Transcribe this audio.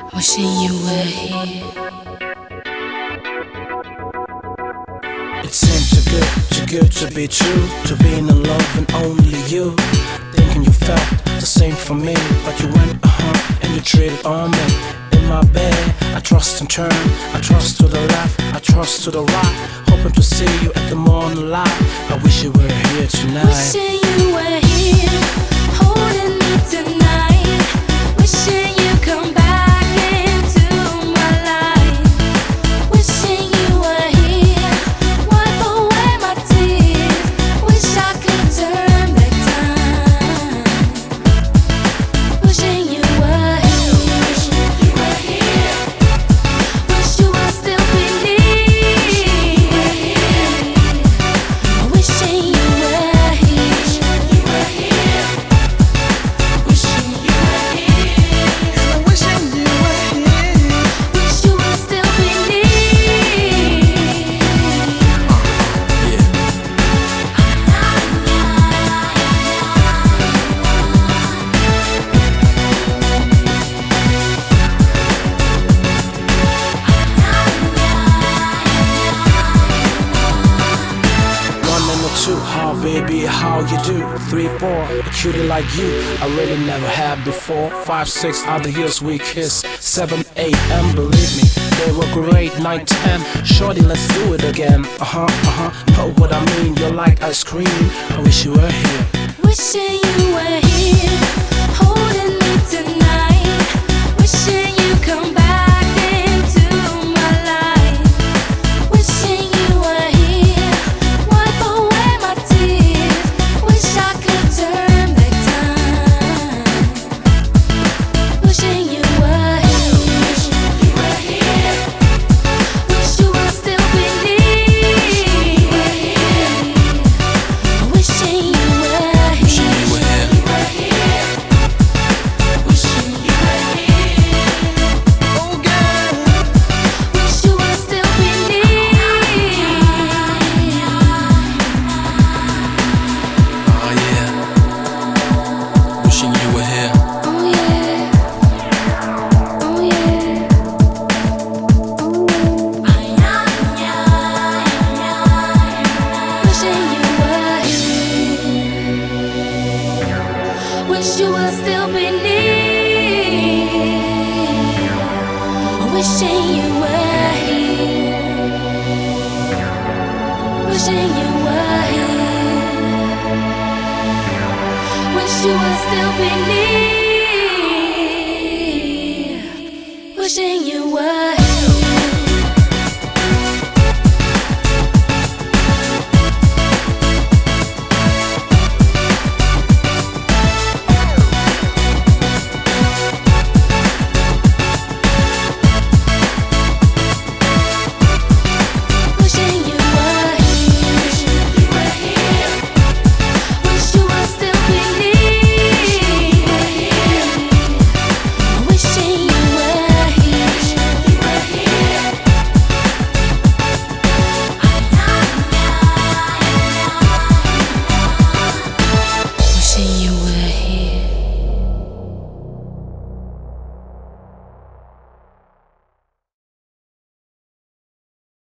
Wishing you were here. It seems too good to be true, to be in love and only you. Thinking you felt the same for me, but you went and you treated on me. In my bed, I trust and turn, I trust to the left, I trust to the right, hoping to see you at the morning light. I wish you were here tonight. Wishing you were here, holding me tonight. Wishing you come back into my life. Wishing you were here, wipe away my tears. Wish I could turn back time. Wishing you were here. Wish you would still be near. Wishing you were here. Wishing you were here. Wishing you were here. Wish you would still be near. One and a two, how baby, how you do? 3, 4, a cutie like you, I really never had before. 5, 6, other years we kiss. 7, 8, and believe me, they were great. 9, 10, shorty, let's do it again. Know what I mean? You're like ice cream. I wish you were here. Wishing you were here, holding me tonight. Wishing you come back into my life. Wishing you were here, wipe away my tears. Wish I could turn back time. Wishing you were here. Wish you would still be near. Wishing you were here. Wishing you were here. Oh girl, Wish you would still be near. Oh yeah, wishing you were here. Oh yeah. Oh yeah. Wishing you were here. Wish you would still be near. Wishing you were here. Wishing you were here. Wish you would still be near. Wishing you were